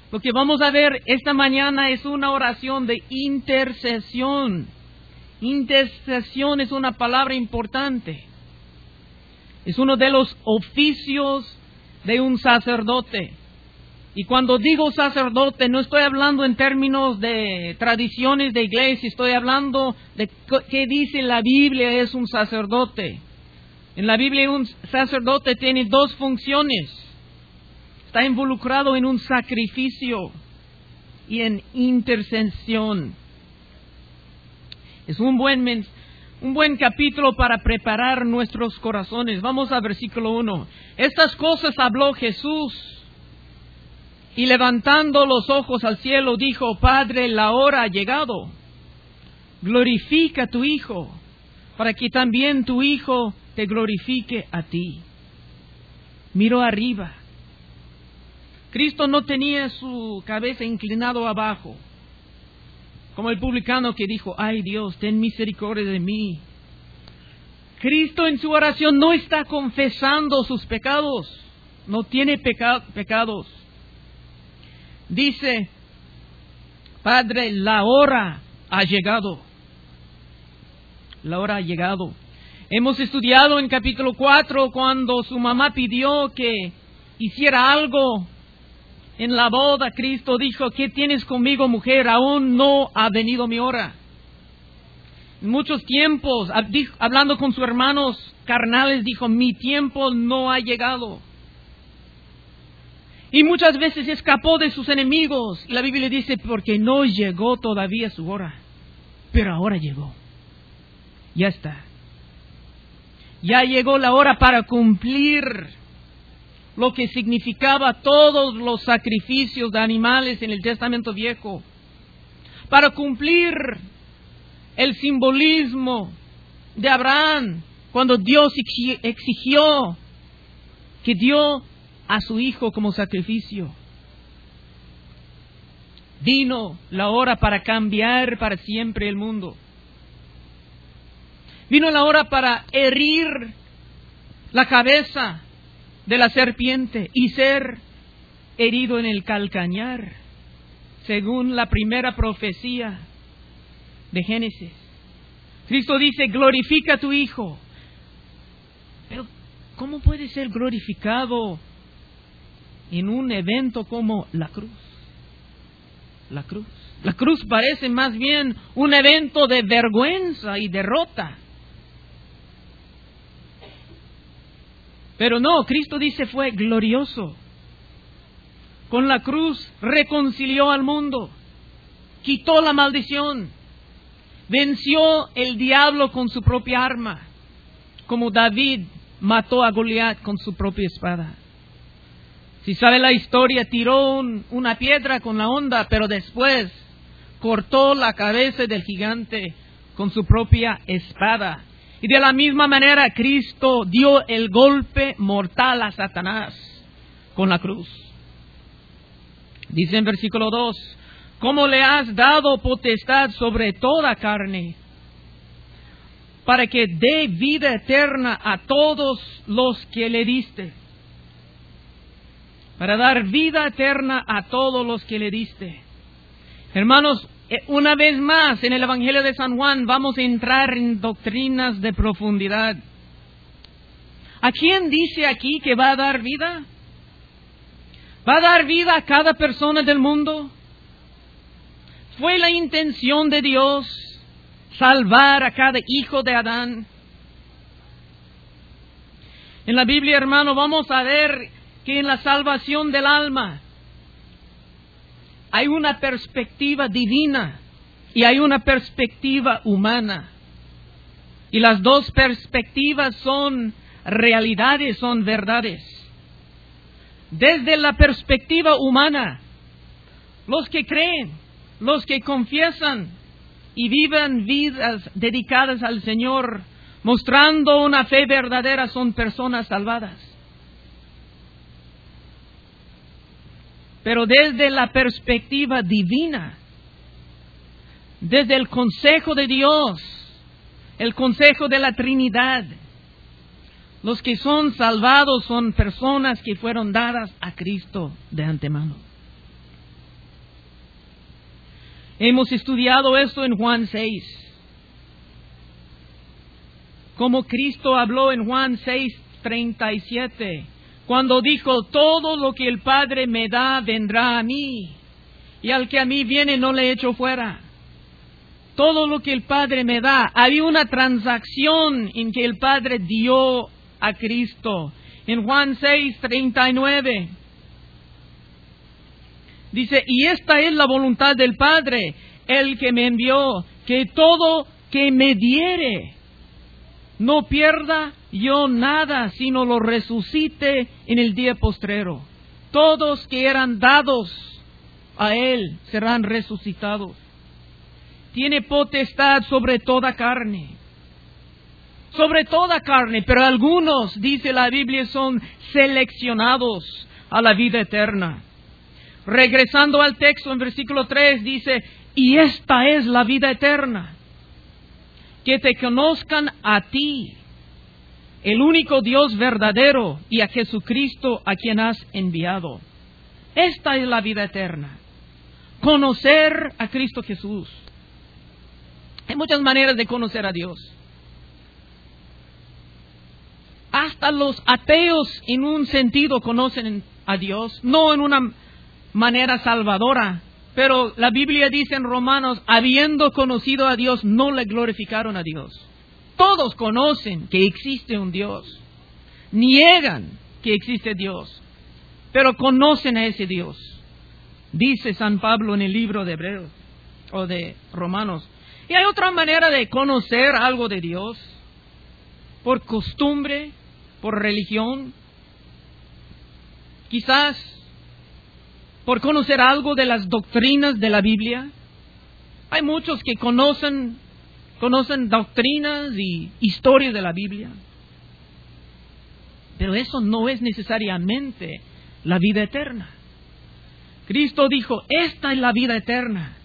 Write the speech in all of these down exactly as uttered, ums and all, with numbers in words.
Lo que vamos a ver esta mañana es una oración de intercesión. Intercesión es una palabra importante. Es uno de los oficios de un sacerdote. Y cuando digo sacerdote, no estoy hablando en términos de tradiciones de iglesia, estoy hablando de qué dice la Biblia es un sacerdote. En la Biblia un sacerdote tiene dos funciones. Está involucrado en un sacrificio y en intercesión. Es un buen mensaje. Un buen capítulo para preparar nuestros corazones. Vamos al versículo uno. Estas cosas habló Jesús y levantando los ojos al cielo dijo: Padre, la hora ha llegado. Glorifica a tu Hijo, para que también tu Hijo te glorifique a ti. Miró arriba. Cristo no tenía su cabeza inclinado abajo, como el publicano que dijo: ay Dios, ten misericordia de mí. Cristo en su oración no está confesando sus pecados. No tiene peca- pecados. Dice: Padre, la hora ha llegado. La hora ha llegado. Hemos estudiado en capítulo cuatro cuando su mamá pidió que hiciera algo en la boda. Cristo dijo: ¿qué tienes conmigo, mujer? Aún no ha venido mi hora. En muchos tiempos, hablando con sus hermanos carnales, dijo: mi tiempo no ha llegado. Y muchas veces escapó de sus enemigos. Y la Biblia dice: porque no llegó todavía su hora. Pero ahora llegó. Ya está. Ya llegó la hora para cumplir lo que significaba todos los sacrificios de animales en el Testamento Viejo, para cumplir el simbolismo de Abraham, cuando Dios exigió que dio a su hijo como sacrificio. Vino la hora para cambiar para siempre el mundo. Vino la hora para herir la cabeza de la serpiente y ser herido en el calcañar, según la primera profecía de Génesis. Cristo dice: glorifica a tu Hijo. Pero ¿cómo puede ser glorificado en un evento como la cruz? La cruz. La cruz parece más bien un evento de vergüenza y derrota. Pero no, Cristo dice fue glorioso. Con la cruz reconcilió al mundo, quitó la maldición, venció el diablo con su propia arma, como David mató a Goliat con su propia espada. Si sabe la historia, tiró un, una piedra con la honda, pero después cortó la cabeza del gigante con su propia espada. Y de la misma manera Cristo dio el golpe mortal a Satanás con la cruz. Dice en versículo dos: ¿cómo le has dado potestad sobre toda carne, para que dé vida eterna a todos los que le diste? Para dar vida eterna a todos los que le diste. Hermanos, una vez más en el Evangelio de San Juan vamos a entrar en doctrinas de profundidad. ¿A quién dice aquí que va a dar vida? ¿Va a dar vida a cada persona del mundo? ¿Fue la intención de Dios salvar a cada hijo de Adán? En la Biblia, hermano, vamos a ver que en la salvación del alma hay una perspectiva divina y hay una perspectiva humana. Y las dos perspectivas son realidades, son verdades. Desde la perspectiva humana, los que creen, los que confiesan y viven vidas dedicadas al Señor, mostrando una fe verdadera, son personas salvadas. Pero desde la perspectiva divina, desde el consejo de Dios, el consejo de la Trinidad, los que son salvados son personas que fueron dadas a Cristo de antemano. Hemos estudiado esto en Juan seis. Como Cristo habló en Juan seis, treinta y siete, cuando dijo, todo lo que el Padre me da vendrá a mí, y al que a mí viene no le echo fuera. Todo lo que el Padre me da. Había una transacción en que el Padre dio a Cristo. En Juan seis, treinta y nueve, dice, y esta es la voluntad del Padre, el que me envió, que todo que me diere, no pierda yo nada, sino lo resucite en el día postrero. Todos que eran dados a Él serán resucitados. Tiene potestad sobre toda carne. Sobre toda carne, pero algunos, dice la Biblia, son seleccionados a la vida eterna. Regresando al texto en versículo tres, dice, y esta es la vida eterna, que te conozcan a ti, el único Dios verdadero, y a Jesucristo a quien has enviado. Esta es la vida eterna, conocer a Cristo Jesús. Hay muchas maneras de conocer a Dios. Hasta los ateos en un sentido conocen a Dios, no en una manera salvadora, pero la Biblia dice en Romanos, habiendo conocido a Dios, no le glorificaron a Dios. Todos conocen que existe un Dios, niegan que existe Dios, pero conocen a ese Dios. Dice San Pablo en el libro de Hebreos o de Romanos. Y hay otra manera de conocer algo de Dios, por costumbre, por religión, quizás por conocer algo de las doctrinas de la Biblia. Hay muchos que conocen, conocen doctrinas y historias de la Biblia, pero eso no es necesariamente la vida eterna. Cristo dijo, esta es la vida eterna,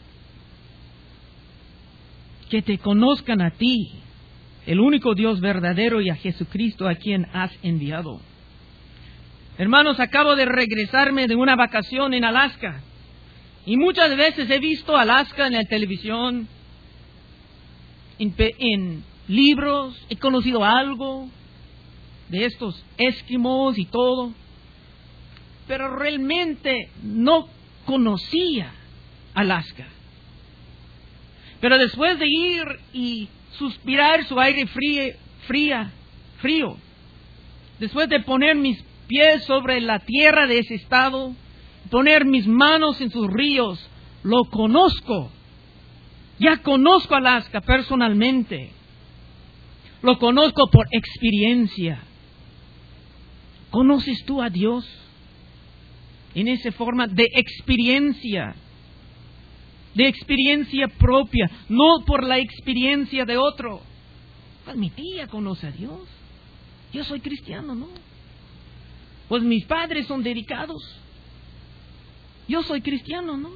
que te conozcan a ti, el único Dios verdadero, y a Jesucristo a quien has enviado. Hermanos, acabo de regresarme de una vacación en Alaska. Y muchas veces he visto Alaska en la televisión, en, en libros, he conocido algo de estos esquimos y todo. Pero realmente no conocía Alaska. Pero después de ir y suspirar su aire frío, fría, frío, después de poner mis pies sobre la tierra de ese estado, poner mis manos en sus ríos, lo conozco. Ya conozco Alaska personalmente. Lo conozco por experiencia. ¿Conoces tú a Dios en esa forma de experiencia? De experiencia propia, no por la experiencia de otro. Pues mi tía conoce a Dios. Yo soy cristiano, ¿no? Pues mis padres son dedicados. Yo soy cristiano, ¿no?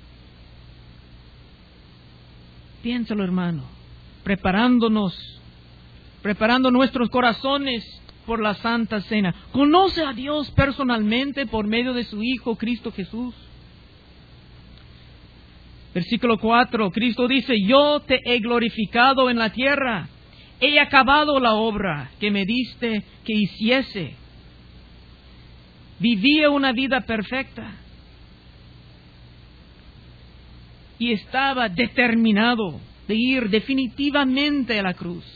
Piénsalo, hermano. Preparándonos, preparando nuestros corazones por la Santa Cena. ¿Conoce a Dios personalmente por medio de su Hijo Cristo Jesús? Versículo cuatro, Cristo dice, yo te he glorificado en la tierra, he acabado la obra que me diste que hiciese. Vivía una vida perfecta y estaba determinado de ir definitivamente a la cruz.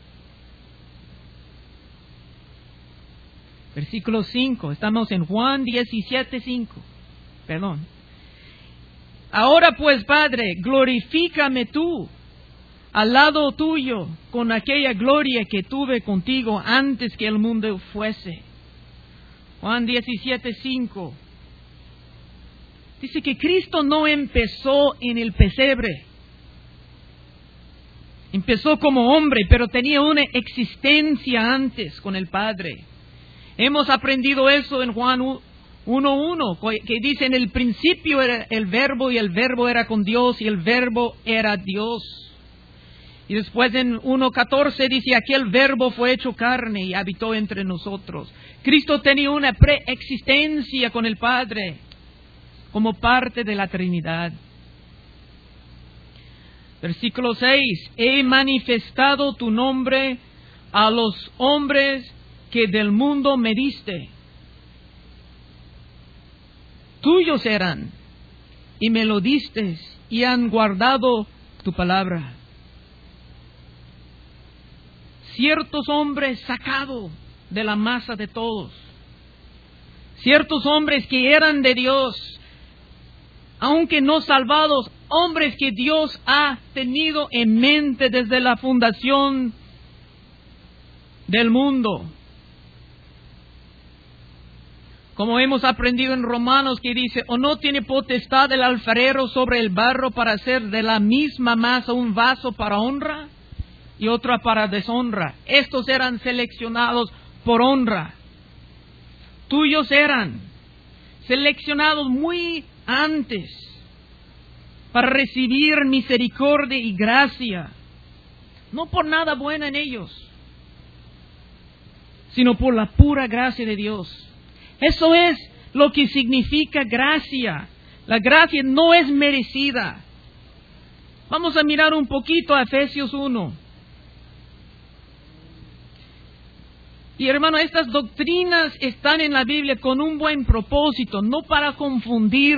Versículo cinco, estamos en Juan diecisiete, cinco, perdón. Ahora pues, Padre, glorifícame tú al lado tuyo con aquella gloria que tuve contigo antes que el mundo fuese. Juan diecisiete, cinco. Dice que Cristo no empezó en el pesebre. Empezó como hombre, pero tenía una existencia antes con el Padre. Hemos aprendido eso en Juan uno uno, que dice, en el principio era el verbo y el verbo era con Dios y el verbo era Dios. Y después en uno catorce dice, aquel verbo fue hecho carne y habitó entre nosotros. Cristo tenía una preexistencia con el Padre como parte de la Trinidad. Versículo seis. He manifestado tu nombre a los hombres que del mundo me diste. Tuyos eran, y me lo diste, y han guardado tu palabra. Ciertos hombres sacados de la masa de todos. Ciertos hombres que eran de Dios, aunque no salvados, hombres que Dios ha tenido en mente desde la fundación del mundo. Como hemos aprendido en Romanos, que dice, ¿o no tiene potestad el alfarero sobre el barro para hacer de la misma masa un vaso para honra y otra para deshonra? Estos eran seleccionados por honra. Tuyos eran seleccionados muy antes para recibir misericordia y gracia, no por nada bueno en ellos, sino por la pura gracia de Dios. Eso es lo que significa gracia. La gracia no es merecida. Vamos a mirar un poquito a Efesios uno. Y hermano, estas doctrinas están en la Biblia con un buen propósito, no para confundir,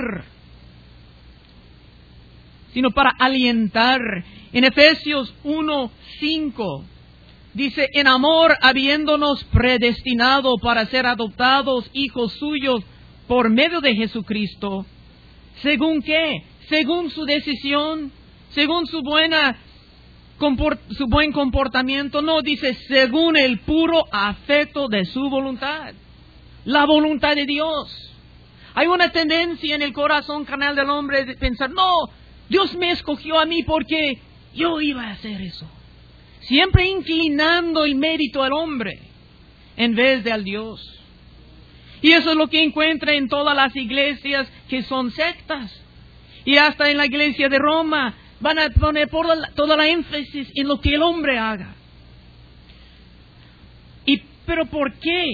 sino para alientar. En Efesios uno cinco dice, en amor habiéndonos predestinado para ser adoptados hijos suyos por medio de Jesucristo, ¿según qué? Según su decisión, según su buena su buen comportamiento. No, dice, según el puro afecto de su voluntad, la voluntad de Dios. Hay una tendencia en el corazón carnal del hombre de pensar, no, Dios me escogió a mí porque yo iba a hacer eso. Siempre inclinando el mérito al hombre en vez de al Dios. Y eso es lo que encuentra en todas las iglesias que son sectas. Y hasta en la iglesia de Roma van a poner por la, toda la énfasis en lo que el hombre haga. ¿Y pero por qué?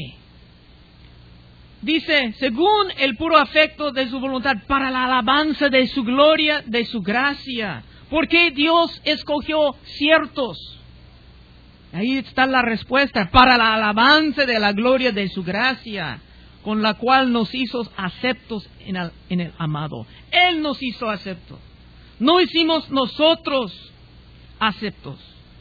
Dice, según el puro afecto de su voluntad, para la alabanza de su gloria, de su gracia. ¿Por qué Dios escogió ciertos? Ahí está la respuesta. Para la alabanza de la gloria de su gracia, con la cual nos hizo aceptos en el, en el amado. Él nos hizo aceptos. No hicimos nosotros aceptos.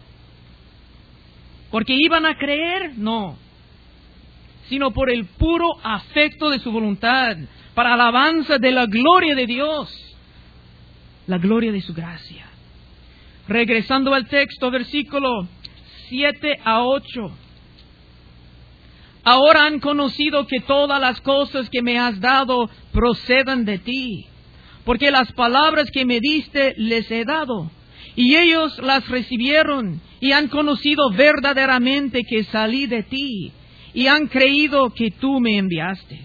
¿Porque iban a creer? No. Sino por el puro afecto de su voluntad, para alabanza de la gloria de Dios, la gloria de su gracia. Regresando al texto, versículo siete a ocho. Ahora han conocido que todas las cosas que me has dado procedan de ti, porque las palabras que me diste les he dado, y ellos las recibieron, y han conocido verdaderamente que salí de ti, y han creído que tú me enviaste.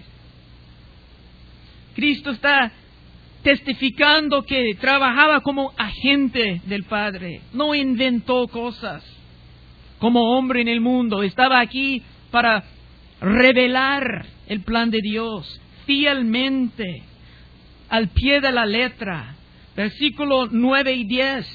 Cristo está testificando que trabajaba como agente del Padre, no inventó cosas. Como hombre en el mundo, estaba aquí para revelar el plan de Dios fielmente, al pie de la letra. Versículo nueve y diez.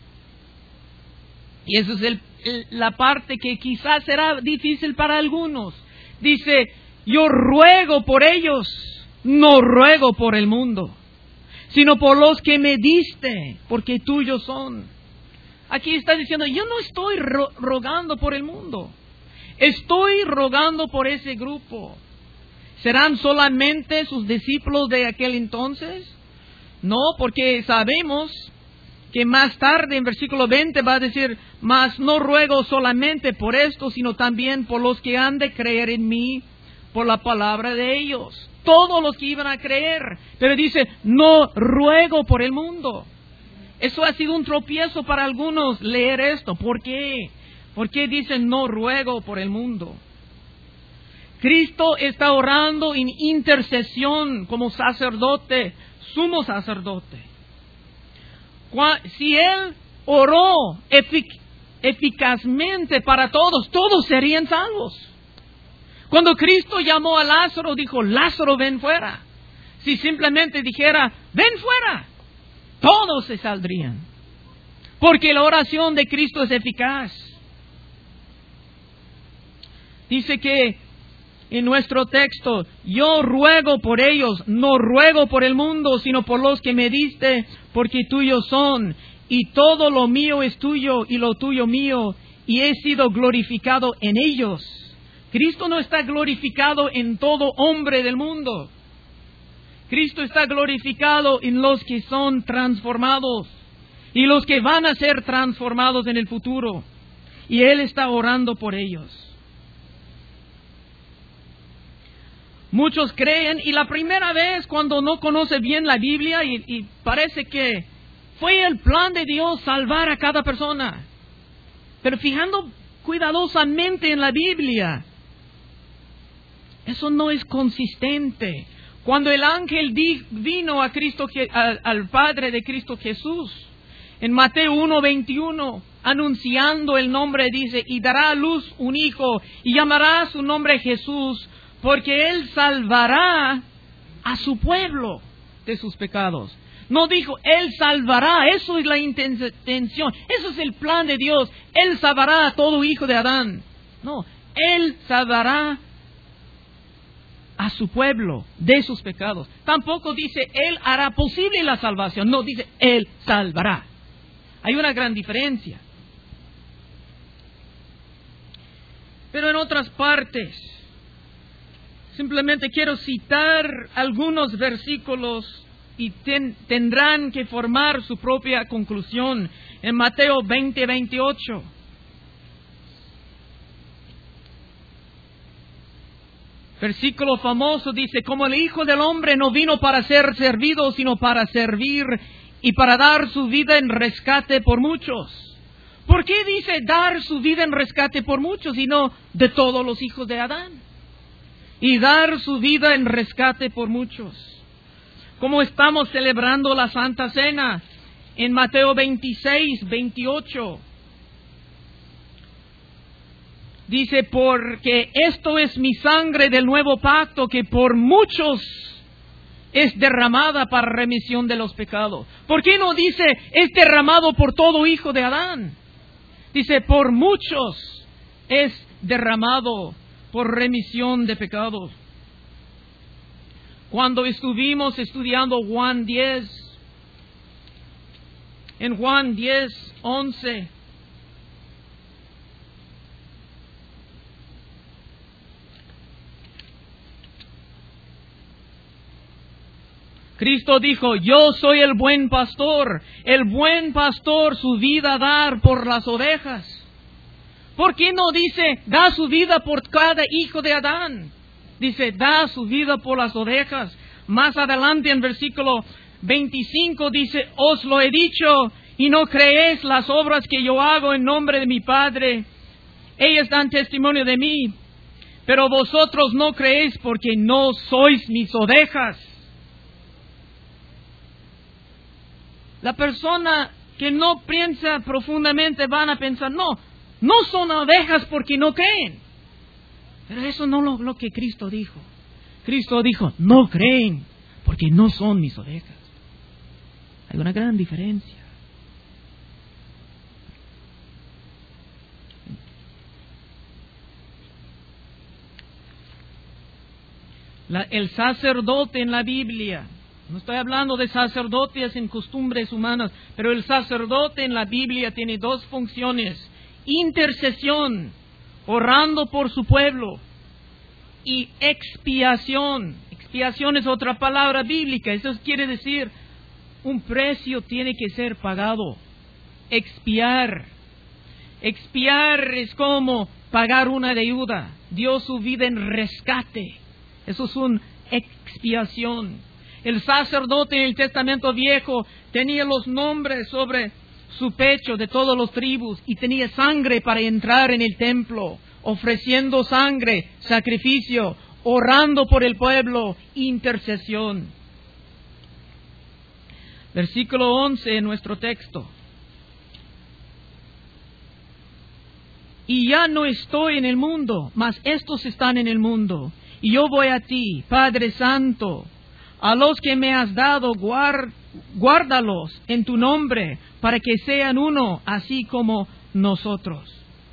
Y eso es el, el, la parte que quizás será difícil para algunos. Dice, yo ruego por ellos, no ruego por el mundo, sino por los que me diste, porque tuyos son. Aquí está diciendo, yo no estoy ro- rogando por el mundo. Estoy rogando por ese grupo. ¿Serán solamente sus discípulos de aquel entonces? No, porque sabemos que más tarde en versículo veinte va a decir, mas no ruego solamente por esto, sino también por los que han de creer en mí, por la palabra de ellos. Todos los que iban a creer. Pero dice, no ruego por el mundo. Eso ha sido un tropiezo para algunos leer esto. ¿Por qué? ¿Por qué dicen no ruego por el mundo? Cristo está orando en intercesión como sacerdote, sumo sacerdote. Si Él oró efic- eficazmente para todos, todos serían salvos. Cuando Cristo llamó a Lázaro, dijo, Lázaro, ven fuera. Si simplemente dijera, ven fuera, todos se saldrían. porque la oración de Cristo es eficaz. Dice que en nuestro texto, yo ruego por ellos, no ruego por el mundo, sino por los que me diste, porque tuyos son, y todo lo mío es tuyo, y lo tuyo mío, y he sido glorificado en ellos. Cristo no está glorificado en todo hombre del mundo. Cristo está glorificado en los que son transformados, y los que van a ser transformados en el futuro. Y Él está orando por ellos. Muchos creen, y la primera vez cuando no conoce bien la Biblia, y, y parece que fue el plan de Dios salvar a cada persona. Pero fijando cuidadosamente en la Biblia, eso no es consistente. Cuando el ángel di, vino a Cristo, a, al Padre de Cristo Jesús, en Mateo uno veintiuno, anunciando el nombre, dice, y dará a luz un hijo, y llamará su nombre Jesús, porque Él salvará a su pueblo de sus pecados. No dijo, Él salvará, eso es la intención, eso es el plan de Dios. Él salvará a todo hijo de Adán. No, Él salvará a su pueblo de sus pecados. Tampoco dice, Él hará posible la salvación. No, dice, Él salvará. Hay una gran diferencia. Pero en otras partes, simplemente quiero citar algunos versículos y ten, tendrán que formar su propia conclusión. En Mateo veinte veintiocho. Versículo famoso dice, como el Hijo del Hombre no vino para ser servido, sino para servir y para dar su vida en rescate por muchos. ¿Por qué dice dar su vida en rescate por muchos y no de todos los hijos de Adán? Y dar su vida en rescate por muchos. Como estamos celebrando la Santa Cena en Mateo veintiséis veintiocho. Dice, porque esto es mi sangre del nuevo pacto que por muchos es derramada para remisión de los pecados. ¿Por qué no dice es derramado por todo hijo de Adán? Dice, por muchos es derramado por remisión de pecados. Cuando estuvimos estudiando Juan diez, en Juan diez, once, Cristo dijo, yo soy el buen pastor, el buen pastor su vida dar por las ovejas. ¿Por qué no dice, da su vida por cada hijo de Adán? Dice, da su vida por las ovejas. Más adelante en versículo veinticinco dice, os lo he dicho y no creéis las obras que yo hago en nombre de mi Padre. Ellas dan testimonio de mí, pero vosotros no creéis porque no sois mis ovejas. La persona que no piensa profundamente van a pensar, no, no son ovejas porque no creen. Pero eso no es lo, lo que Cristo dijo. Cristo dijo, no creen porque no son mis ovejas. Hay una gran diferencia. La, el sacerdote en la Biblia, no estoy hablando de sacerdotes en costumbres humanas, pero el sacerdote en la Biblia tiene dos funciones: intercesión, orando por su pueblo, y expiación. Expiación es otra palabra bíblica. Eso quiere decir un precio tiene que ser pagado. Expiar. Expiar es como pagar una deuda. Dio su vida en rescate. Eso es una expiación. El sacerdote en el Testamento Viejo tenía los nombres sobre su pecho de todas las tribus y tenía sangre para entrar en el templo, ofreciendo sangre, sacrificio, orando por el pueblo, intercesión. Versículo once en nuestro texto. Y ya no estoy en el mundo, mas estos están en el mundo. Y yo voy a ti, Padre Santo, a los que me has dado, guard, guárdalos en tu nombre, para que sean uno, así como nosotros.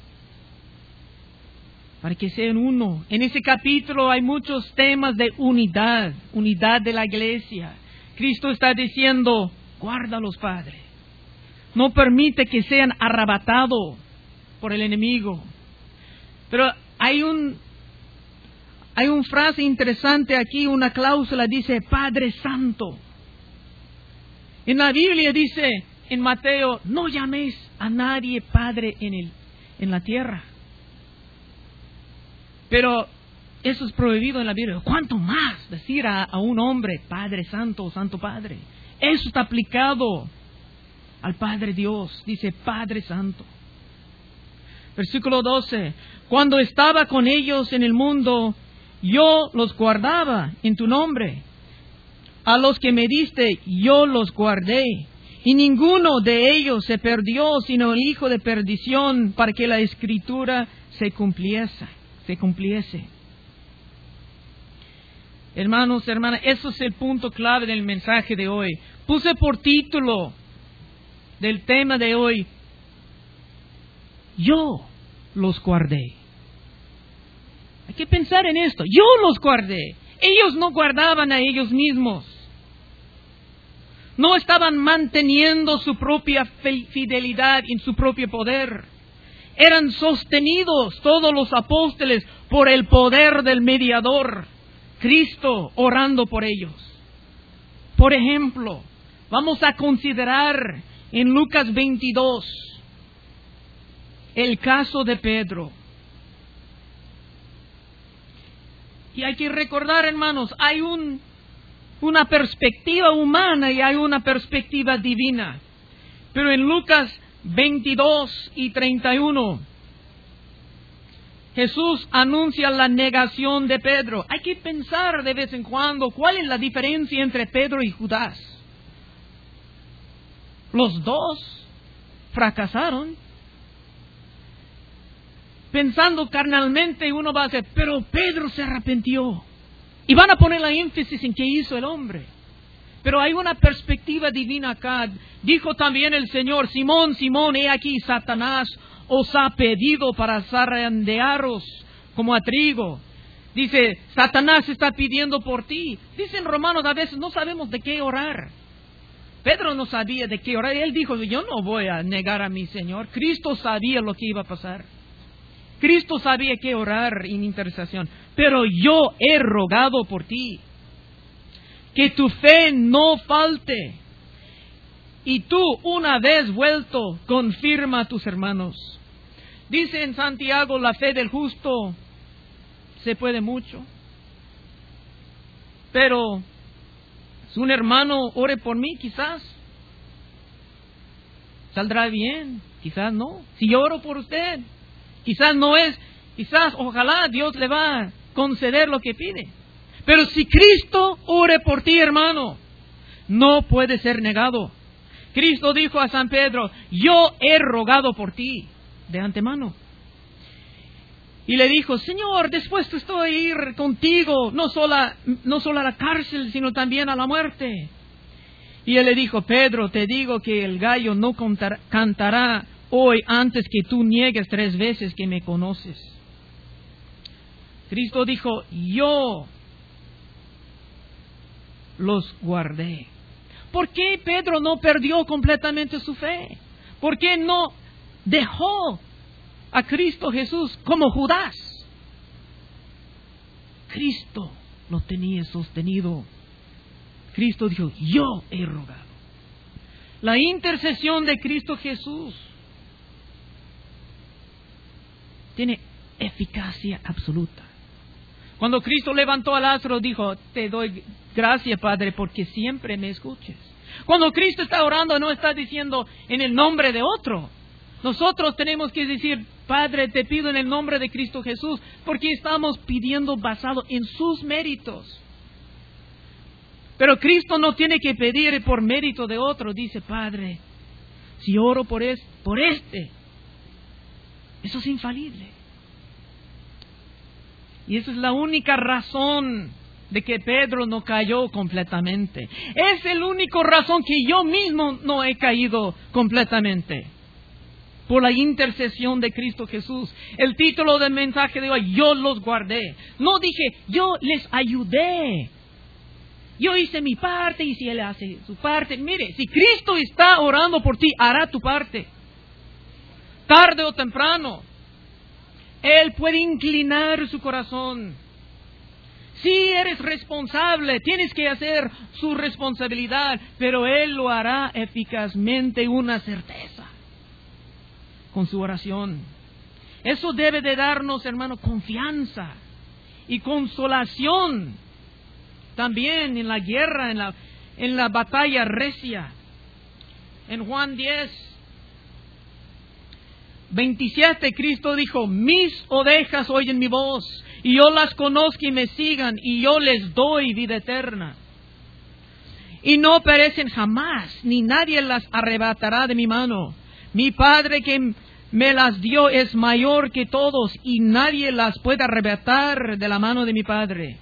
Para que sean uno. En ese capítulo hay muchos temas de unidad, unidad de la iglesia. Cristo está diciendo, guárdalos, Padre. No permite que sean arrebatados por el enemigo. Pero hay un, hay una frase interesante aquí, una cláusula, dice Padre Santo. En la Biblia dice, en Mateo, no llaméis a nadie Padre en, el, en la tierra. Pero eso es prohibido en la Biblia. ¿Cuánto más decir a, a un hombre Padre Santo o Santo Padre? Eso está aplicado al Padre Dios. Dice Padre Santo. Versículo doce. Cuando estaba con ellos en el mundo, yo los guardaba en tu nombre. A los que me diste, yo los guardé. Y ninguno de ellos se perdió, sino el hijo de perdición, para que la Escritura se cumpliese. se cumpliese. Hermanos, hermanas, eso es el punto clave del mensaje de hoy. Puse por título del tema de hoy, yo los guardé. Hay que pensar en esto. Yo los guardé. Ellos no guardaban a ellos mismos. No estaban manteniendo su propia fidelidad en su propio poder. Eran sostenidos todos los apóstoles por el poder del mediador, Cristo, orando por ellos. Por ejemplo, vamos a considerar en Lucas veintidós el caso de Pedro. Y hay que recordar, hermanos, hay un, una perspectiva humana y hay una perspectiva divina. Pero en Lucas veintidós y treinta y uno, Jesús anuncia la negación de Pedro. Hay que pensar de vez en cuando cuál es la diferencia entre Pedro y Judas. Los dos fracasaron. Pensando carnalmente, uno va a decir, pero Pedro se arrepintió. Y van a poner la énfasis en qué hizo el hombre. Pero hay una perspectiva divina acá. Dijo también el Señor, Simón, Simón, he aquí Satanás os ha pedido para zarandearos como a trigo. Dice, Satanás está pidiendo por ti. Dicen Romanos, a veces no sabemos de qué orar. Pedro no sabía de qué orar. Él dijo, yo no voy a negar a mi Señor. Cristo sabía lo que iba a pasar. Cristo sabía qué orar en intercesión. Pero yo he rogado por ti, que tu fe no falte. Y tú, una vez vuelto, confirma a tus hermanos. Dice en Santiago, la fe del justo se puede mucho. Pero si un hermano ore por mí, quizás saldrá bien, quizás no. Si yo oro por usted, quizás no es, quizás, ojalá Dios le va a conceder lo que pide. Pero si Cristo ore por ti, hermano, no puede ser negado. Cristo dijo a San Pedro, yo he rogado por ti de antemano. Y le dijo, Señor, dispuesto estoy a ir contigo, no solo, a, no solo a la cárcel, sino también a la muerte. Y él le dijo, Pedro, te digo que el gallo no cantar, cantará hoy antes que tú niegues tres veces que me conoces. Cristo dijo, yo los guardé. ¿Por qué Pedro no perdió completamente su fe? ¿Por qué no dejó a Cristo Jesús como Judas? Cristo lo tenía sostenido. Cristo dijo, yo he rogado. La intercesión de Cristo Jesús tiene eficacia absoluta. Cuando Cristo levantó a Lázaro, dijo, te doy gracias, Padre, porque siempre me escuches. Cuando Cristo está orando, no está diciendo en el nombre de otro. Nosotros tenemos que decir, Padre, te pido en el nombre de Cristo Jesús, porque estamos pidiendo basado en sus méritos. Pero Cristo no tiene que pedir por mérito de otro. Dice, Padre, si oro por este, por este, eso es infalible. Y esa es la única razón de que Pedro no cayó completamente. Es la única razón que yo mismo no he caído completamente. Por la intercesión de Cristo Jesús. El título del mensaje de hoy, yo los guardé. No dije, yo les ayudé. Yo hice mi parte y si Él hace su parte. Mire, si Cristo está orando por ti, hará tu parte. Tarde o temprano, Él puede inclinar su corazón. Si eres responsable, tienes que hacer su responsabilidad, pero Él lo hará eficazmente, una certeza, con su oración. Eso debe de darnos, hermano, confianza y consolación. También en la guerra, en la, en la batalla recia. En Juan diez, veintisiete, Cristo dijo, mis ovejas oyen mi voz, y yo las conozco y me sigan, y yo les doy vida eterna. Y no perecen jamás, ni nadie las arrebatará de mi mano. Mi Padre que me las dio es mayor que todos, y nadie las puede arrebatar de la mano de mi Padre.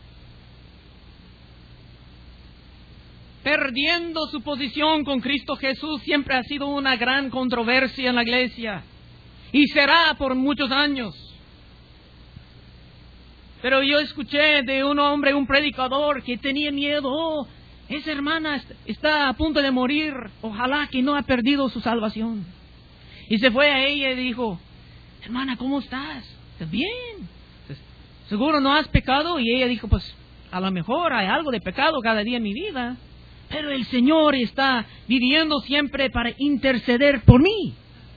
Perdiendo su posición con Cristo Jesús siempre ha sido una gran controversia en la iglesia. Y será por muchos años. Pero yo escuché de un hombre, un predicador, que tenía miedo. Oh, esa hermana está a punto de morir. Ojalá que no ha perdido su salvación. Y se fue a ella y dijo, hermana, ¿cómo estás? ¿Estás bien? ¿Seguro no has pecado? Y ella dijo, pues a lo mejor hay algo de pecado cada día en mi vida. Pero el Señor está viviendo siempre para interceder por mí.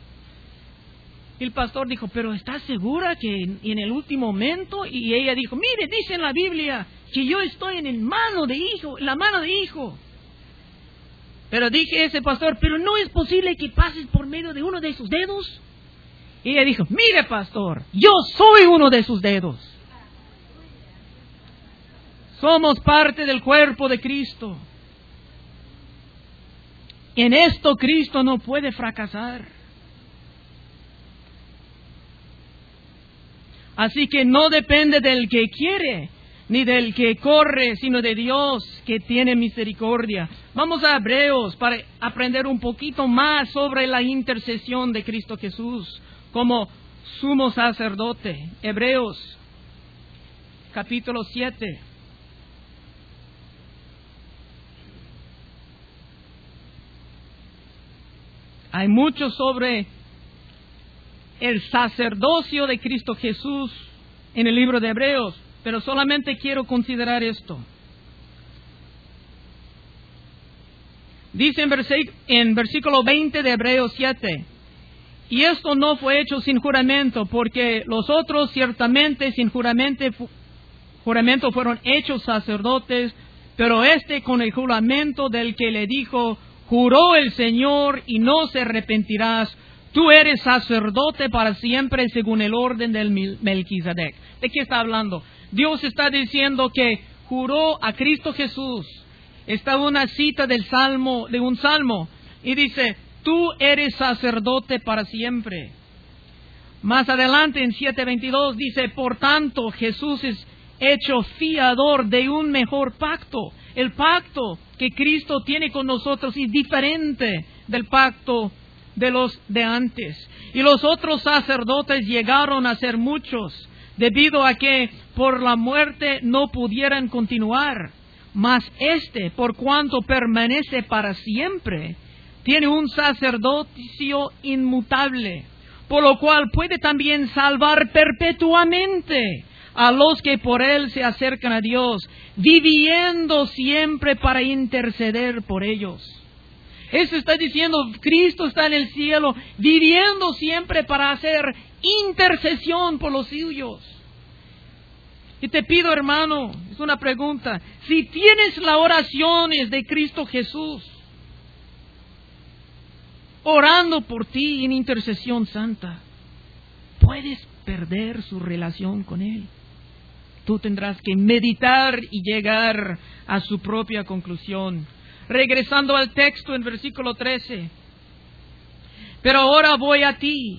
Y el pastor dijo, pero ¿estás segura que en el último momento? Y ella dijo, mire, dice en la Biblia que yo estoy en el mano de hijo, en la mano de hijo. Pero dije ese pastor, pero no es posible que pases por medio de uno de sus dedos. Y ella dijo, mire pastor, yo soy uno de sus dedos. Somos parte del cuerpo de Cristo. En esto Cristo no puede fracasar. Así que no depende del que quiere, ni del que corre, sino de Dios que tiene misericordia. Vamos a Hebreos para aprender un poquito más sobre la intercesión de Cristo Jesús como sumo sacerdote. Hebreos, capítulo siete. Hay mucho sobre el sacerdocio de Cristo Jesús en el libro de Hebreos, pero solamente quiero considerar esto. Dice en, versículo, en versículo veinte de Hebreos siete, y esto no fue hecho sin juramento, porque los otros ciertamente sin juramento, juramento fueron hechos sacerdotes, pero este con el juramento del que le dijo, juró el Señor y no se arrepentirás, tú eres sacerdote para siempre según el orden del Melquisedec. ¿De qué está hablando? Dios está diciendo que juró a Cristo Jesús. Está una cita del Salmo, de un Salmo, y dice, tú eres sacerdote para siempre. Más adelante en siete veintidós dice, por tanto Jesús es hecho fiador de un mejor pacto. El pacto que Cristo tiene con nosotros es diferente del pacto de los de antes. Y los otros sacerdotes llegaron a ser muchos, debido a que por la muerte no pudieran continuar. Mas este, por cuanto permanece para siempre, tiene un sacerdocio inmutable, por lo cual puede también salvar perpetuamente a los que por él se acercan a Dios, viviendo siempre para interceder por ellos. Eso está diciendo, Cristo está en el cielo, viviendo siempre para hacer intercesión por los suyos. Y te pido, hermano, es una pregunta, si tienes las oraciones de Cristo Jesús, orando por ti en intercesión santa, puedes perder su relación con Él. Tú tendrás que meditar y llegar a su propia conclusión. Regresando al texto en versículo trece. Pero ahora voy a ti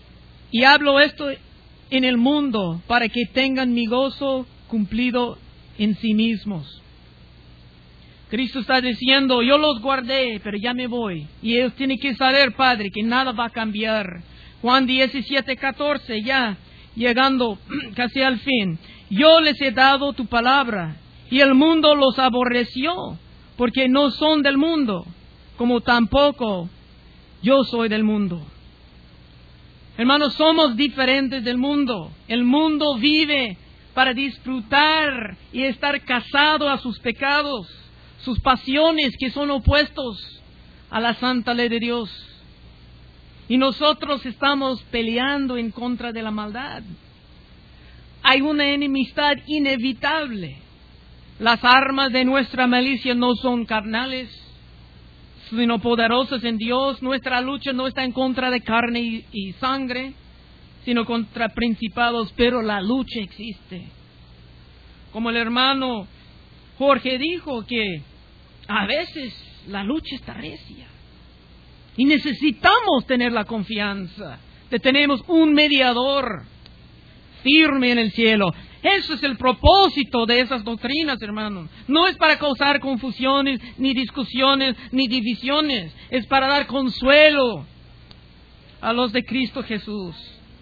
y hablo esto en el mundo para que tengan mi gozo cumplido en sí mismos. Cristo está diciendo, yo los guardé, pero ya me voy. Y ellos tienen que saber, Padre, que nada va a cambiar. Juan diecisiete, catorce, ya llegando casi al fin. Yo les he dado tu palabra, y el mundo los aborreció, porque no son del mundo, como tampoco yo soy del mundo. Hermanos, somos diferentes del mundo. El mundo vive para disfrutar y estar casado a sus pecados, sus pasiones que son opuestos a la santa ley de Dios. Y nosotros estamos peleando en contra de la maldad. Hay una enemistad inevitable. Las armas de nuestra milicia no son carnales, sino poderosas en Dios. Nuestra lucha no está en contra de carne y, y sangre, sino contra principados, pero la lucha existe. Como el hermano Jorge dijo, que a veces la lucha está recia. Y necesitamos tener la confianza de tenemos un mediador firme en el cielo. Eso es el propósito de esas doctrinas, hermanos. No es para causar confusiones, ni discusiones, ni divisiones. Es para dar consuelo a los de Cristo Jesús.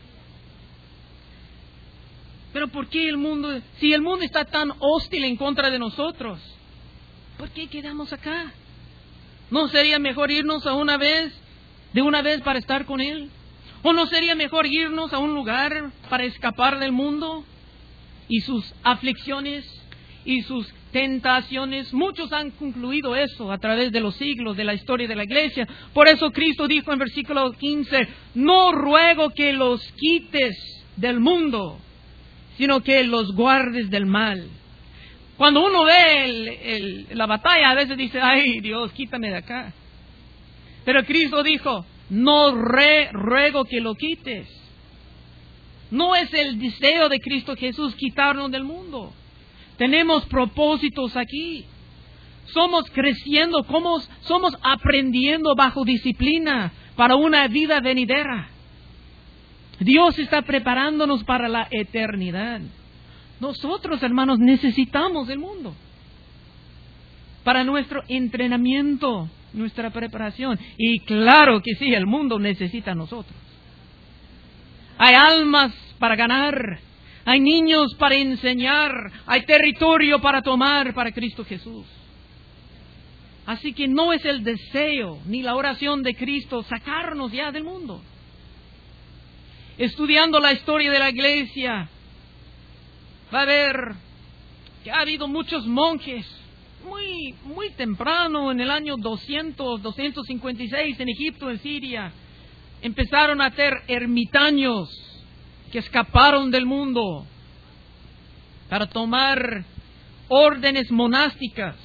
Pero ¿por qué el mundo, si el mundo está tan hostil en contra de nosotros, por qué quedamos acá? ¿No sería mejor irnos a una vez, de una vez para estar con Él? ¿O no sería mejor irnos a un lugar para escapar del mundo y sus aflicciones y sus tentaciones? Muchos han concluido eso a través de los siglos de la historia de la iglesia. Por eso Cristo dijo en versículo quince, no ruego que los quites del mundo, sino que los guardes del mal. Cuando uno ve el, el, la batalla, a veces dice, ay Dios, quítame de acá. Pero Cristo dijo, no re, ruego que lo quites. No es el deseo de Cristo Jesús quitarnos del mundo. Tenemos propósitos aquí. Somos creciendo, como, somos aprendiendo bajo disciplina para una vida venidera. Dios está preparándonos para la eternidad. Nosotros, hermanos, necesitamos el mundo para nuestro entrenamiento, nuestra preparación. Y claro que sí, el mundo necesita a nosotros. Hay almas para ganar, hay niños para enseñar, hay territorio para tomar para Cristo Jesús. Así que no es el deseo ni la oración de Cristo sacarnos ya del mundo. Estudiando la historia de la iglesia, va a ver que ha habido muchos monjes muy, muy temprano, en el año doscientos, doscientos cincuenta y seis, en Egipto, en Siria, empezaron a ser ermitaños que escaparon del mundo para tomar órdenes monásticas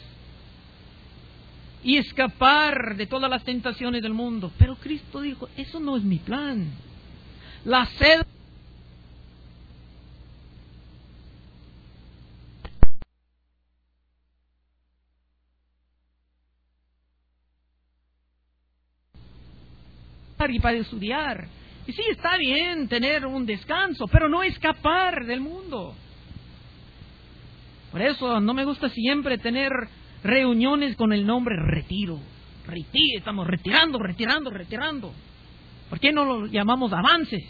y escapar de todas las tentaciones del mundo. Pero Cristo dijo, eso no es mi plan. La sed y para estudiar. Y sí, está bien tener un descanso, pero no escapar del mundo. Por eso no me gusta siempre tener reuniones con el nombre retiro. Retiro, estamos retirando, retirando, retirando. ¿Por qué no lo llamamos avances?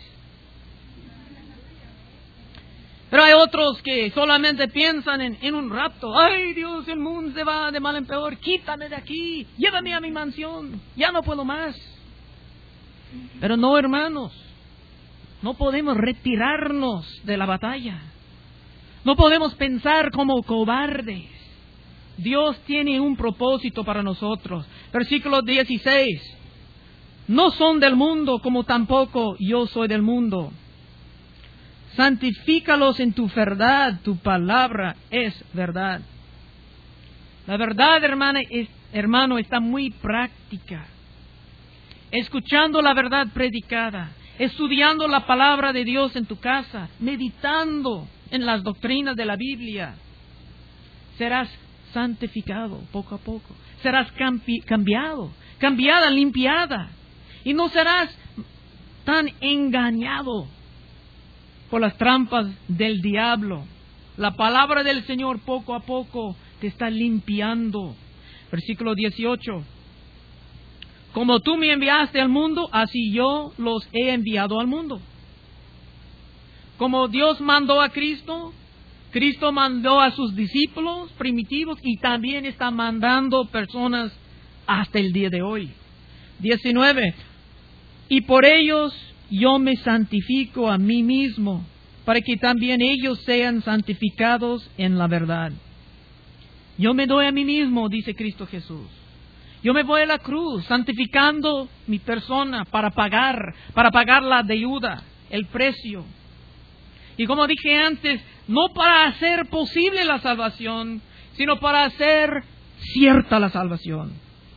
Pero hay otros que solamente piensan en, en un rapto. Ay Dios, el mundo se va de mal en peor. Quítame de aquí, llévame a mi mansión. Ya no puedo más. Pero no, hermanos, no podemos retirarnos de la batalla. No podemos pensar como cobardes. Dios tiene un propósito para nosotros. Versículo dieciséis. No son del mundo, como tampoco yo soy del mundo. Santifícalos en tu verdad, tu palabra es verdad. La verdad, hermana, es, hermano, está muy práctica. Escuchando la verdad predicada, estudiando la palabra de Dios en tu casa, meditando en las doctrinas de la Biblia, serás santificado poco a poco. Serás cambi- cambiado, cambiada, limpiada. Y no serás tan engañado por las trampas del diablo La palabra del Señor poco a poco te está limpiando. Versículo dieciocho. Como tú me enviaste al mundo, así yo los he enviado al mundo. Como Dios mandó a Cristo, Cristo mandó a sus discípulos primitivos y también está mandando personas hasta el día de hoy. diecinueve. Y por ellos yo me santifico a mí mismo, para que también ellos sean santificados en la verdad. Yo me doy a mí mismo, dice Cristo Jesús. Yo me voy a la cruz, santificando mi persona para pagar, para pagar la deuda, el precio. Y como dije antes, no para hacer posible la salvación, sino para hacer cierta la salvación.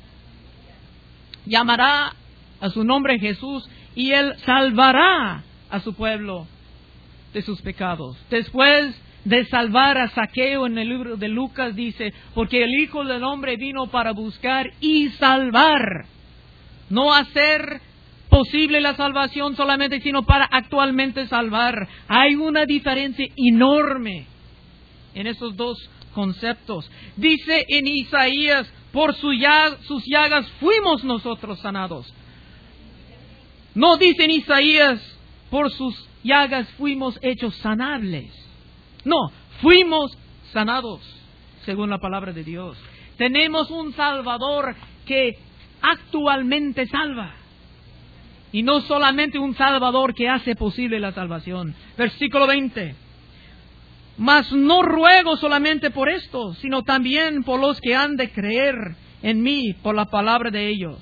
Llamará a su nombre Jesús y Él salvará a su pueblo de sus pecados. Después de salvar a Zaqueo en el libro de Lucas dice, porque el Hijo del Hombre vino para buscar y salvar, no hacer posible la salvación solamente, sino para actualmente salvar. Hay una diferencia enorme en esos dos conceptos. Dice en Isaías, por su llag- sus llagas fuimos nosotros sanados. No dice en Isaías, por sus llagas fuimos hechos sanables. No, fuimos sanados, según la palabra de Dios. Tenemos un Salvador que actualmente salva. Y no solamente un Salvador que hace posible la salvación. Versículo veinte. Mas no ruego solamente por esto, sino también por los que han de creer en mí por la palabra de ellos.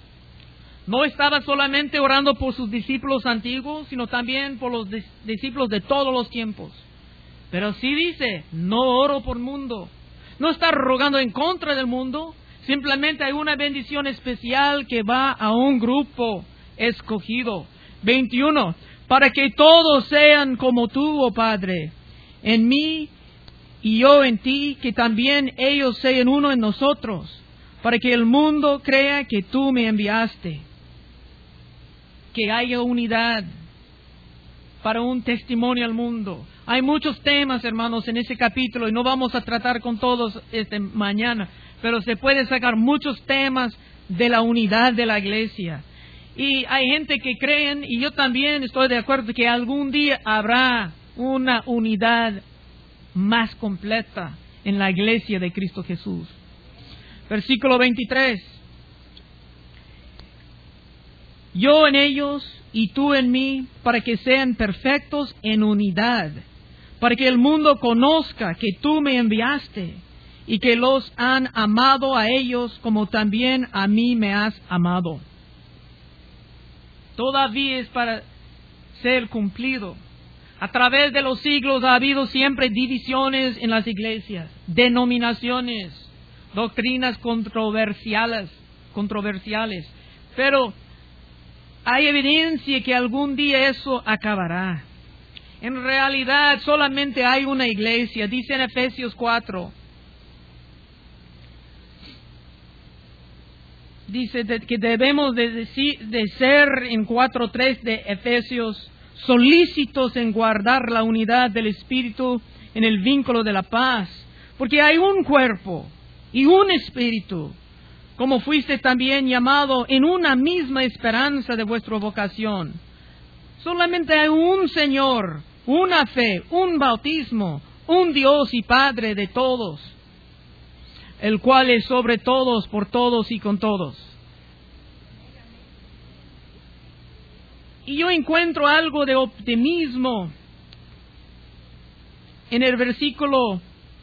No estaba solamente orando por sus discípulos antiguos, sino también por los discípulos de todos los tiempos. Pero sí dice, no oro por mundo. No está rogando en contra del mundo. Simplemente hay una bendición especial que va a un grupo escogido. veintiuno. Para que todos sean como tú, oh Padre, en mí y yo en ti, que también ellos sean uno en nosotros, para que el mundo crea que tú me enviaste. Que haya unidad para un testimonio al mundo. Hay muchos temas, hermanos, en ese capítulo y no vamos a tratar con todos este mañana, pero se pueden sacar muchos temas de la unidad de la iglesia. Y hay gente que creen, y yo también estoy de acuerdo, que algún día habrá una unidad más completa en la iglesia de Cristo Jesús. Versículo veintitrés. Yo en ellos y tú en mí, para que sean perfectos en unidad, para que el mundo conozca que tú me enviaste y que los han amado a ellos como también a mí me has amado. Todavía es para ser cumplido. A través de los siglos ha habido siempre divisiones en las iglesias, denominaciones, doctrinas controversiales, controversiales. Pero hay evidencia que algún día eso acabará. En realidad solamente hay una iglesia, dice en Efesios cuatro. Dice de, que debemos de, decir, de ser en cuatro tres de Efesios, solícitos en guardar la unidad del Espíritu en el vínculo de la paz. Porque hay un cuerpo y un Espíritu, como fuiste también llamado en una misma esperanza de vuestra vocación. Solamente hay un Señor, una fe, un bautismo, un Dios y Padre de todos, el cual es sobre todos, por todos y con todos. Y yo encuentro algo de optimismo en el versículo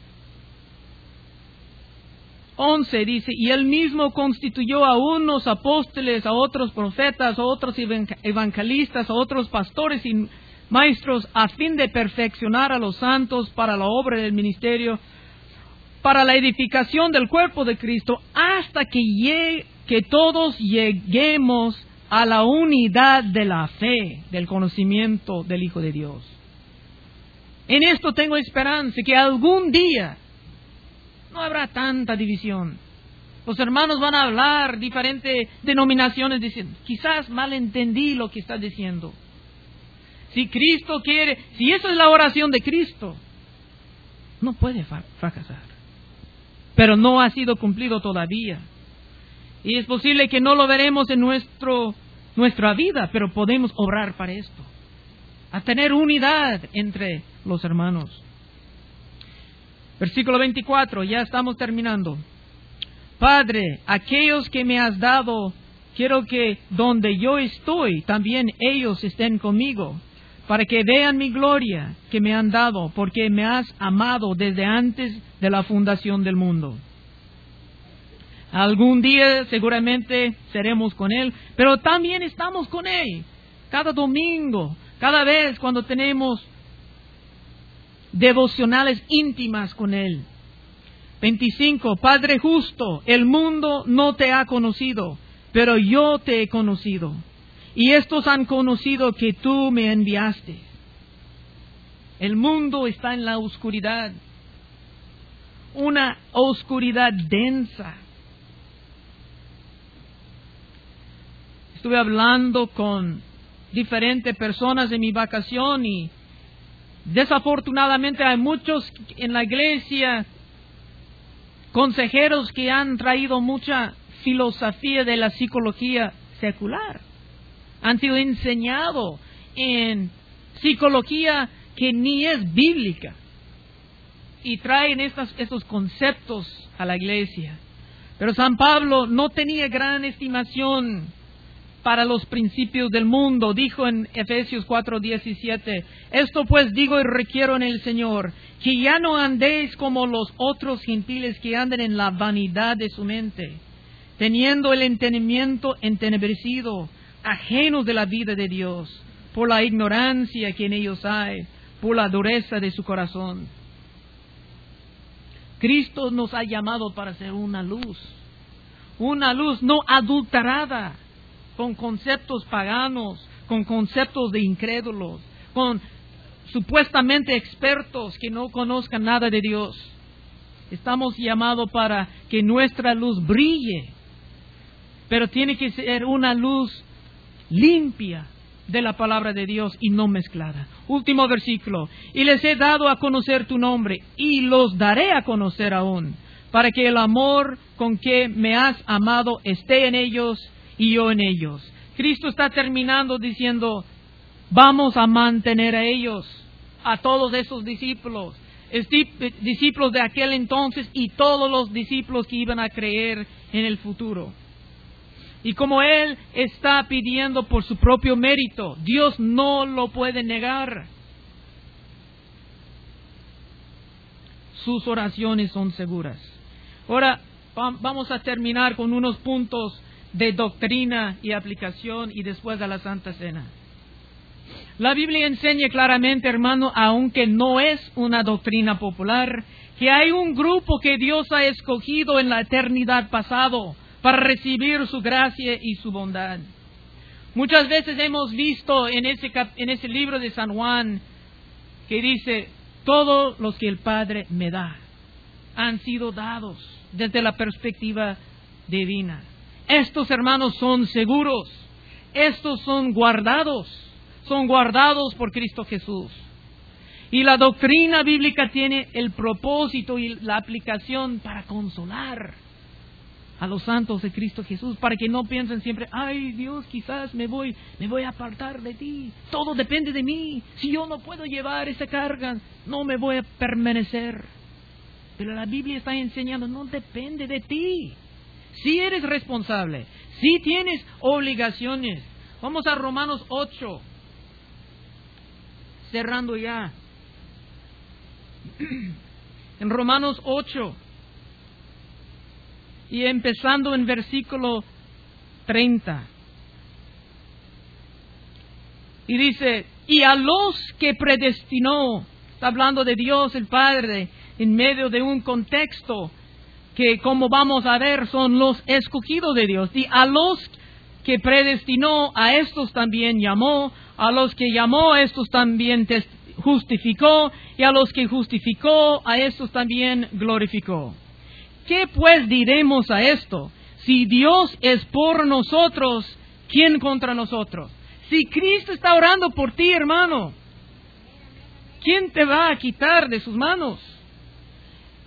once, dice, y Él mismo constituyó a unos apóstoles, a otros profetas, a otros evangelistas, a otros pastores y maestros, a fin de perfeccionar a los santos para la obra del ministerio, para la edificación del cuerpo de Cristo, hasta que, llegue, que todos lleguemos a la unidad de la fe, del conocimiento del Hijo de Dios. En esto tengo esperanza, que algún día no habrá tanta división. Los hermanos van a hablar diferentes denominaciones diciendo, quizás malentendí lo que está diciendo. Si Cristo quiere, si esa es la oración de Cristo, no puede fracasar. Pero no ha sido cumplido todavía. Y es posible que no lo veremos en nuestro, nuestra vida, pero podemos obrar para esto. A tener unidad entre los hermanos. Versículo veinticuatro, ya estamos terminando. Padre, aquellos que me has dado, quiero que donde yo estoy, también ellos estén conmigo, para que vean mi gloria que me han dado, porque me has amado desde antes de la fundación del mundo. Algún día seguramente seremos con Él, pero también estamos con Él. Cada domingo, cada vez cuando tenemos devocionales íntimas con Él. veinticinco. Padre justo, el mundo no te ha conocido, pero yo te he conocido. Y estos han conocido que tú me enviaste. El mundo está en la oscuridad. Una oscuridad densa. Estuve hablando con diferentes personas en mi vacación y desafortunadamente hay muchos en la iglesia, consejeros que han traído mucha filosofía de la psicología secular. Han sido enseñados en psicología que ni es bíblica. Y traen estas, estos conceptos a la iglesia. Pero San Pablo no tenía gran estimación para los principios del mundo. Dijo en Efesios cuatro diecisiete, esto pues digo y requiero en el Señor, que ya no andéis como los otros gentiles que andan en la vanidad de su mente, teniendo el entendimiento entenebrecido, ajenos de la vida de Dios, por la ignorancia que en ellos hay, por la dureza de su corazón. Cristo nos ha llamado para ser una luz, una luz no adulterada, con conceptos paganos, con conceptos de incrédulos, con supuestamente expertos que no conozcan nada de Dios. Estamos llamados para que nuestra luz brille, pero tiene que ser una luz limpia de la palabra de Dios y no mezclada. Último versículo. Y les he dado a conocer tu nombre y los daré a conocer aún, para que el amor con que me has amado esté en ellos y yo en ellos. Cristo está terminando diciendo, vamos a mantener a ellos, a todos esos discípulos, discípulos de aquel entonces y todos los discípulos que iban a creer en el futuro. Y como Él está pidiendo por su propio mérito, Dios no lo puede negar. Sus oraciones son seguras. Ahora vamos a terminar con unos puntos de doctrina y aplicación y después de la Santa Cena. La Biblia enseña claramente, hermano, aunque no es una doctrina popular, que hay un grupo que Dios ha escogido en la eternidad pasado para recibir su gracia y su bondad. Muchas veces hemos visto en ese, en ese libro de San Juan que dice, todos los que el Padre me da han sido dados desde la perspectiva divina. Estos hermanos son seguros, estos son guardados, son guardados por Cristo Jesús. Y la doctrina bíblica tiene el propósito y la aplicación para consolar a los santos de Cristo Jesús, para que no piensen siempre, ay Dios, quizás me voy, me voy a apartar de ti, todo depende de mí, si yo no puedo llevar esa carga, no me voy a permanecer. Pero la Biblia está enseñando, no depende de ti. Si eres responsable, si tienes obligaciones. Vamos a Romanos ocho, cerrando ya. En Romanos ocho, y empezando en versículo treinta. Y dice, y a los que predestinó, está hablando de Dios el Padre, en medio de un contexto que, como vamos a ver, son los escogidos de Dios. Y a los que predestinó, a estos también llamó, a los que llamó, a estos también justificó, y a los que justificó, a estos también glorificó. ¿Qué pues diremos a esto? Si Dios es por nosotros, ¿quién contra nosotros? Si Cristo está orando por ti, hermano, ¿quién te va a quitar de sus manos?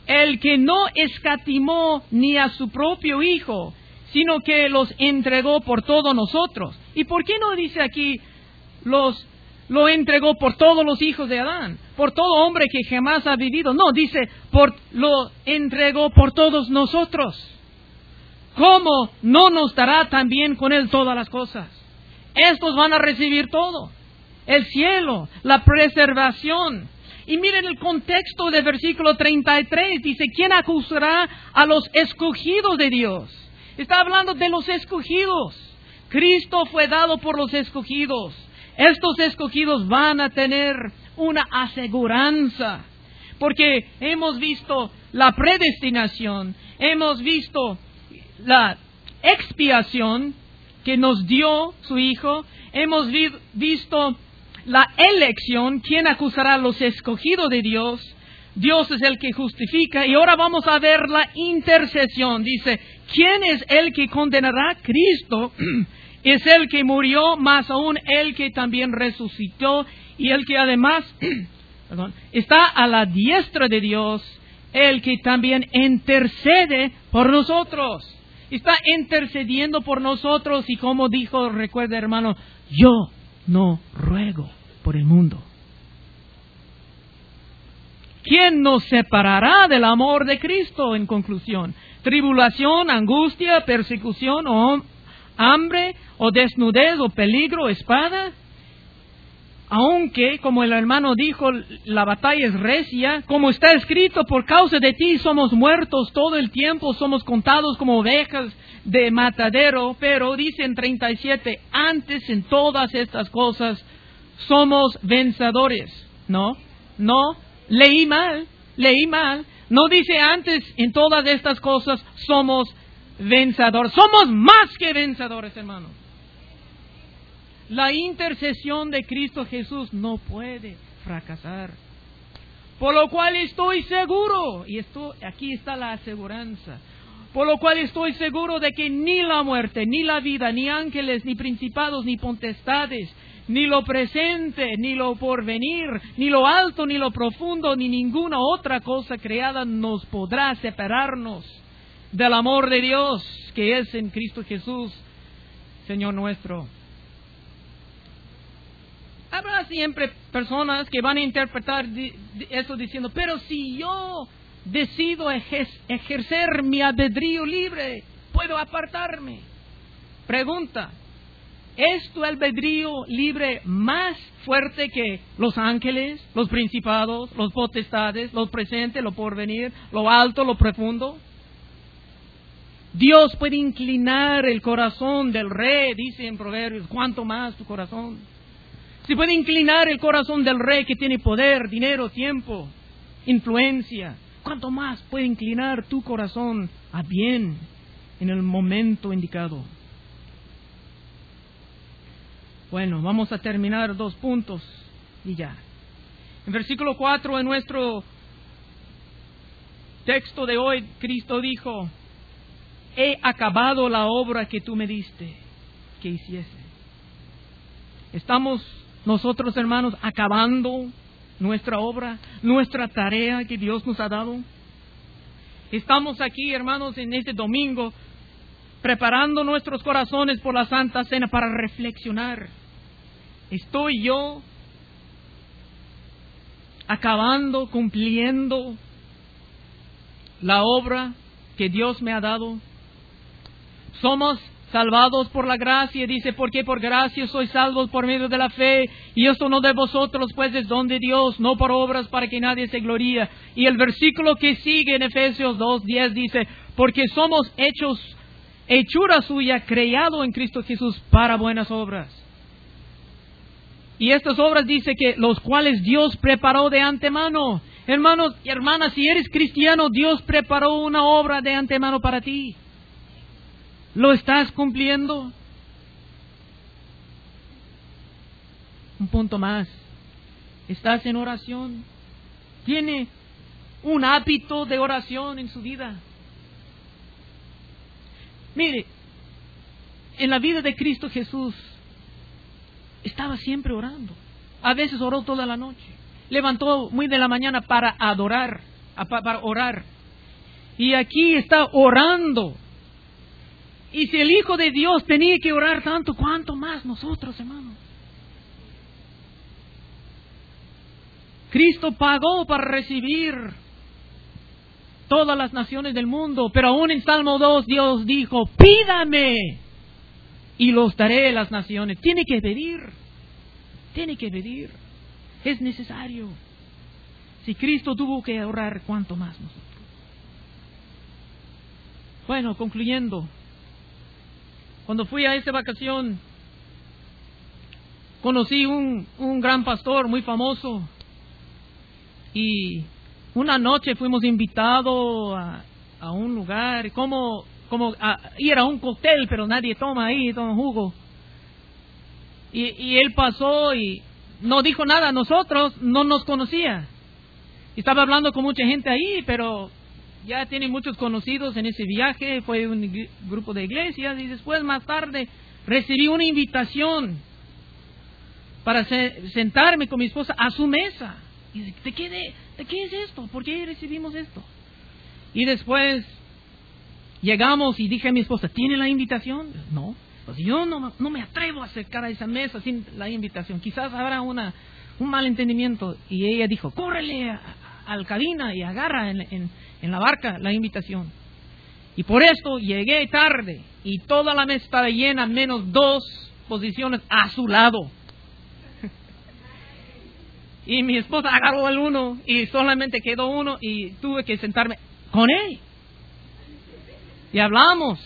el que no escatimó ni a su propio Hijo, sino que los entregó por todos nosotros. ¿Y por qué no dice aquí los lo entregó por todos los hijos de Adán, por todo hombre que jamás ha vivido? No, dice, por lo entregó por todos nosotros. ¿Cómo no nos dará también con Él todas las cosas? Estos van a recibir todo. El cielo, la preservación. Y miren el contexto del versículo treinta y tres. Dice, ¿quién acusará a los escogidos de Dios? Está hablando de los escogidos. Cristo fue dado por los escogidos. Estos escogidos van a tener una aseguranza, porque hemos visto la predestinación, hemos visto la expiación que nos dio su Hijo, hemos vi- visto la elección, ¿quién acusará a los escogidos de Dios? Dios es el que justifica, y ahora vamos a ver la intercesión. Dice, ¿quién es el que condenará? Cristo es el que murió, más aún el que también resucitó, y el que además perdón, está a la diestra de Dios, el que también intercede por nosotros. Está intercediendo por nosotros, y como dijo, recuerda hermano, yo no ruego por el mundo. ¿Quién nos separará del amor de Cristo? En conclusión, tribulación, angustia, persecución, o hambre, o desnudez, o peligro, o espada. Aunque, como el hermano dijo, la batalla es recia, como está escrito, por causa de ti somos muertos todo el tiempo, somos contados como ovejas de matadero. Pero dice en treinta y siete, antes en todas estas cosas somos vencedores. No, no, leí mal, leí mal. No dice antes en todas estas cosas somos vencedores. Somos más que vencedores, hermanos. La intercesión de Cristo Jesús no puede fracasar. Por lo cual estoy seguro, y esto, aquí está la aseguranza, por lo cual estoy seguro de que ni la muerte, ni la vida, ni ángeles, ni principados, ni potestades, ni lo presente, ni lo porvenir, ni lo alto, ni lo profundo, ni ninguna otra cosa creada nos podrá separarnos del amor de Dios que es en Cristo Jesús, Señor nuestro. Habrá siempre personas que van a interpretar esto diciendo, pero si yo decido ejercer mi albedrío libre, puedo apartarme. Pregunta, ¿es tu albedrío libre más fuerte que los ángeles, los principados, los potestades, lo presente, lo porvenir, lo alto, lo profundo? Dios puede inclinar el corazón del rey, dice en Proverbios, ¿cuánto más tu corazón? Si puede inclinar el corazón del rey que tiene poder, dinero, tiempo, influencia, ¿cuánto más puede inclinar tu corazón a bien en el momento indicado? Bueno, vamos a terminar dos puntos y ya. En versículo cuatro, en nuestro texto de hoy, Cristo dijo, he acabado la obra que tú me diste que hiciese. Estamos nosotros, hermanos, acabando nuestra obra, nuestra tarea que Dios nos ha dado. Estamos aquí, hermanos, en este domingo, preparando nuestros corazones por la Santa Cena para reflexionar. ¿Estoy yo acabando, cumpliendo la obra que Dios me ha dado? Somos salvados por la gracia, dice, porque por gracia sois salvos por medio de la fe, y esto no de vosotros, pues es don de Dios, no por obras para que nadie se gloríe. Y el versículo que sigue en Efesios dos diez dice, porque somos hechos, hechura suya, creado en Cristo Jesús para buenas obras. Y estas obras dice que los cuales Dios preparó de antemano. Hermanos y hermanas, si eres cristiano, Dios preparó una obra de antemano para ti. ¿Lo estás cumpliendo? Un punto más. ¿Estás en oración? ¿Tiene un hábito de oración en su vida? Mire, en la vida de Cristo Jesús estaba siempre orando. A veces oró toda la noche. Levantó muy de la mañana para adorar, para orar. Y aquí está orando. Y si el Hijo de Dios tenía que orar tanto, ¿cuánto más nosotros, hermanos? Cristo pagó para recibir todas las naciones del mundo, pero aún en Salmo dos Dios dijo, pídame y los daré a las naciones. Tiene que pedir, tiene que pedir, es necesario. Si Cristo tuvo que orar, ¿cuánto más nosotros? Bueno, concluyendo, cuando fui a esta vacación, conocí un, un gran pastor muy famoso, y una noche fuimos invitados a, a un lugar, como, como a ir a un cóctel, pero nadie toma ahí, toma jugo. Y, y él pasó y no dijo nada a nosotros, no nos conocía. Estaba hablando con mucha gente ahí, pero ya tiene muchos conocidos en ese viaje, fue un grupo de iglesias, y después más tarde recibí una invitación para se, sentarme con mi esposa a su mesa. Y dice, ¿de qué, de, ¿de qué es esto? ¿Por qué recibimos esto? Y después llegamos y dije a mi esposa, ¿tiene la invitación? No, pues yo no, no me atrevo a acercar a esa mesa sin la invitación. Quizás habrá una, un malentendimiento. Y ella dijo, córrele a, a la cabina y agarra en, en, en la barca la invitación. Y por esto llegué tarde y toda la mesa estaba llena, menos dos posiciones a su lado. Y mi esposa agarró el uno y solamente quedó uno y tuve que sentarme con él. Y hablamos.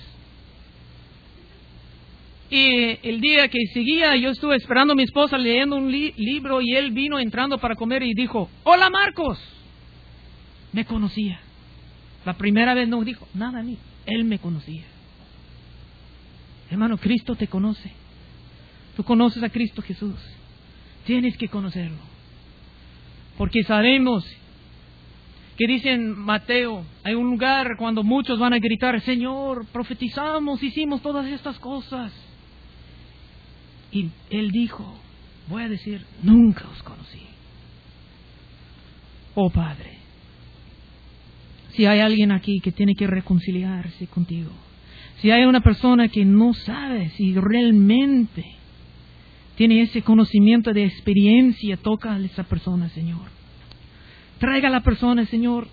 Y el día que seguía yo estuve esperando a mi esposa leyendo un li- libro y él vino entrando para comer y dijo, hola Marcos. Me conocía. La primera vez no dijo nada a mí. Él me conocía. Hermano, Cristo te conoce. Tú conoces a Cristo Jesús. Tienes que conocerlo. Porque sabemos que dice en Mateo, hay un lugar cuando muchos van a gritar, Señor, profetizamos, hicimos todas estas cosas. Y Él dijo, voy a decir, nunca os conocí. Oh Padre, si hay alguien aquí que tiene que reconciliarse contigo, si hay una persona que no sabe si realmente tiene ese conocimiento de experiencia, toca a esa persona, Señor. Traiga a la persona, Señor,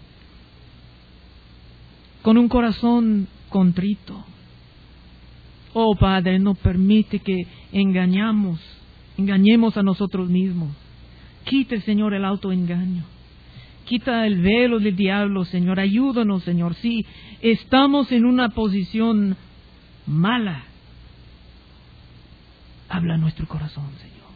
con un corazón contrito. Oh Padre, no permite que engañamos, engañemos a nosotros mismos. Quita, Señor, el autoengaño. Quita el velo del diablo, Señor. Ayúdanos, Señor. Si estamos en una posición mala, habla a nuestro corazón, Señor.